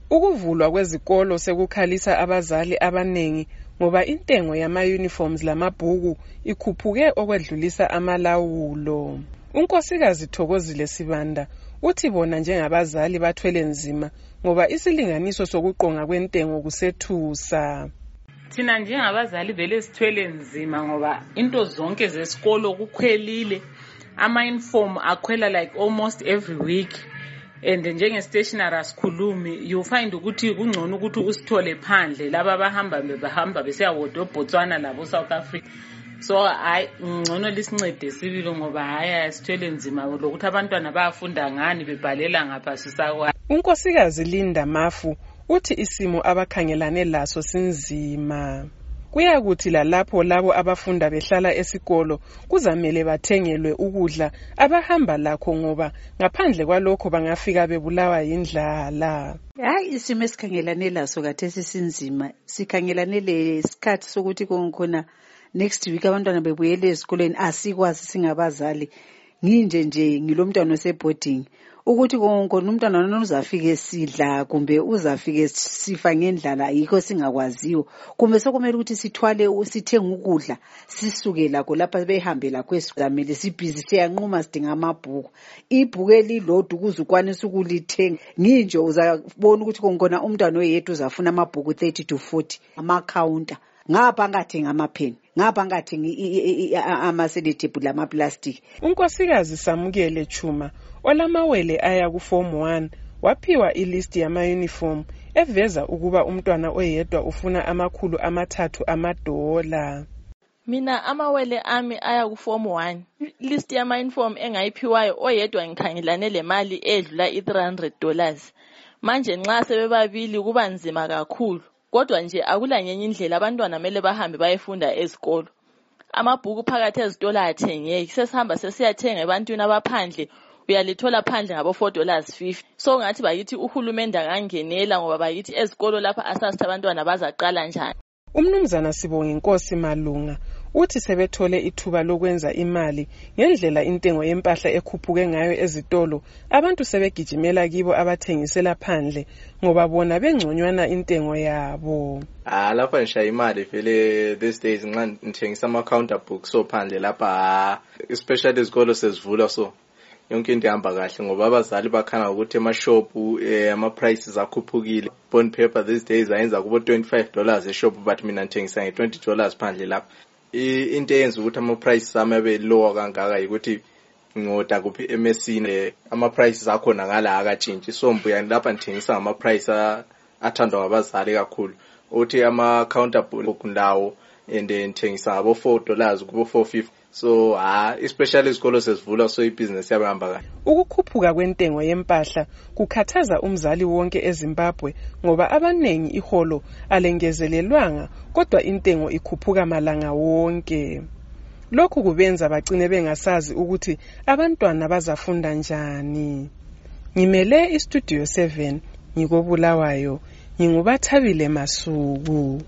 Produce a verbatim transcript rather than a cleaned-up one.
Ukuvulwa kwezikolo sekukhalisa abazali abanengi ngoba intengo yama-uniforms lamabhuku ikhuphuke okwedlulisa amalawulo. Unkosikazi Thokozile Sibanda uthi bona njengabazali bathwele nzima ngoba isilinganiso sokuqonga kwentengo kusethusa. Thina njengabazali vele sithwele nzima ngoba into zonke zesikolo kukhwelile, ama-uniform akhwela like almost every week. And njenge stationery asikhulumi, you find ukuthi kungcono ukuthi usithole phandle laba abahamba behamba besiyawoda eBotswana labo South Africa. So hayi ngcono lisincede sibilo ngoba hayi sithwele nzima lokuthi abantwana bayafunda ngani bebhalela ngapha sisakwa. Unkosikazi Linda Mafu uthi isimo abakhangelane laso sinzima. Kuyakuthi lalapho labo abafunda behlala esikolo kuzamele bathengelwe ukudla abahamba lakho ngoba ngaphandle kwalokho bangafika bebulawa yindlala. Hayi isimo esikhangelane laso kathesi sinzima. Sikhangelane lesikhathi sokuthi konkhona next week abantwana bebuyele esikoleni asikwazi singabazali. Nginje nje ngilomntwana oseboarding ukuthi konke umntwana nona uzafike sidla kumbe uzafike sifa ngendlala yikho singakwaziyo kumbe sokumele ukuthi sithwale usithenga ukudla sisuke lakho lapha behambe lakho esigabeni sibhizi siyanquma sidinga amabhuku ibhuku elilodwa ukuze ukwanise ukulithenga nginje uzabona ukuthi konkona umntwana oyedwa uzafuna amabhuku thirty to forty ama counter ngapha ngathenga amapheni ngapha ngathengi ama-sedative lama-plastic. Unkosikazi Samukele Chuma olamawele aya ku form one waphiwa ilist yama-uniform eveza ukuba umntwana oyedwa ufuna amakhulu amathathu amadola. Mina amawele ami aya ku form one. List yama-uniform engayiphiwayo oyedwa ngikhangelane le mali edlula i-three hundred dollars. Manje nxa sebebabili kuba nzima kakhulu. Kodwa nje akulanyenye indlela abantwana mele bahambe bayefunda esikolo. Amabhuku phakathi ezitolo athengeki. Sesihamba sesiyathenga ebantwini abaphandle uyalithola phandle ngabo four dollars fifty. So ngathi bayithi uhulumende angangenela ngoba bayithi ezikolo lapha asasithi abantwana bazaqala njani. Umnumzana Sibonga Inkosi Malunga uthi sebethole ithuba lokwenza imali ngendlela intengo yempahla ekhuphuke ngayo ezitolo abantu sebegijimela kibo abathengisela phandle ngoba bona bengconywana intengo yabo. Ah lapha ngisha imali vele these days nxa ngithengisa ama counter books so phandle lapha especially izikolo sezivula so yonke into ihamba kahle ngoba abazali bakhana ukuthi ema shop ama prices akhuphukile. Bond paper these days ayenza kubo twenty-five dollars e shop but mina ngithengisa nge twenty dollars phandle lapha. Into eyenza ukuthi ama prices ami abe lower kangaka ukuthi ngoda kuphi M S C ama prices akhona ngala akatshintshi so mbuya lapha ngithengisa ama price athandwa ngabazali kakhulu. Uthi ama counter book ndawo and ngithengisa ngabo four dollars kubo four fifty. So ah especially isikolo sesivula so ibusiness yabahamba kahle. Ukukhuphuka kwentengo yempahla kukhathaza umzali wonke eZimbabwe ngoba abanengi iholo alengezelelwanga kodwa intengo ikhuphuka malanga wonke. Lokhu kubenza bagcine bengasazi ukuthi abantwana bazafunda njani. Ngimele iStudio seven ngikobulawayo ngingubathabile Masuku.